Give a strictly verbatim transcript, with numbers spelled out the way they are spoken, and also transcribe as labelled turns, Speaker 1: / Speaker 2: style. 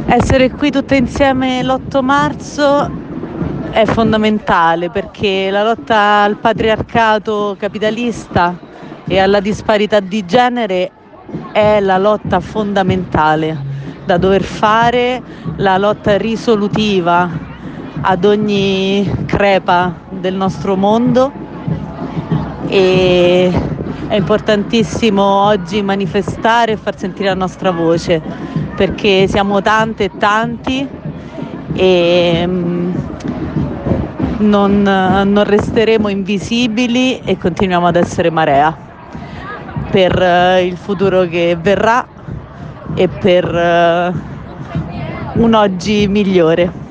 Speaker 1: Essere qui tutte insieme l'otto marzo è fondamentale perché la lotta al patriarcato capitalista e alla disparità di genere è la lotta fondamentale da dover fare, la lotta risolutiva ad ogni crepa del nostro mondo, e è importantissimo oggi manifestare e far sentire la nostra voce perché siamo tante e tanti e mm, non, non resteremo invisibili e continuiamo ad essere marea per eh, il futuro che verrà e per eh, un oggi migliore.